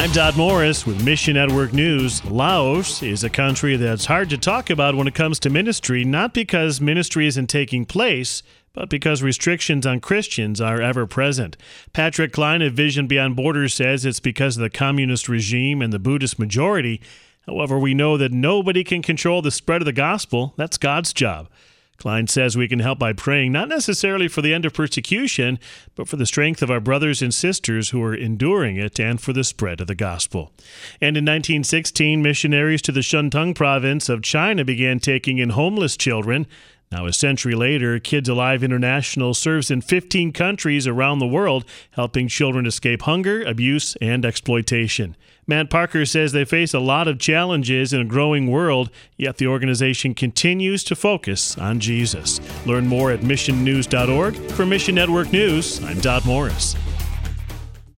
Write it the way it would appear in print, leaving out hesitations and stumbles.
I'm Dodd Morris with Mission Network News. Laos is a country that's hard to talk about when it comes to ministry, not because ministry isn't taking place, but because restrictions on Christians are ever present. Patrick Klein of Vision Beyond Borders says it's because of the communist regime and the Buddhist majority. However, we know that nobody can control the spread of the gospel. That's God's job. Klein says we can help by praying not necessarily for the end of persecution, but for the strength of our brothers and sisters who are enduring it and for the spread of the gospel. And in 1916, missionaries to the Shantung province of China began taking in homeless children. Now, a century later, Kids Alive International serves in 15 countries around the world, helping children escape hunger, abuse, and exploitation. Matt Parker says they face a lot of challenges in a growing world, yet the organization continues to focus on Jesus. Learn more at missionnews.org. For Mission Network News, I'm Dodd Morris.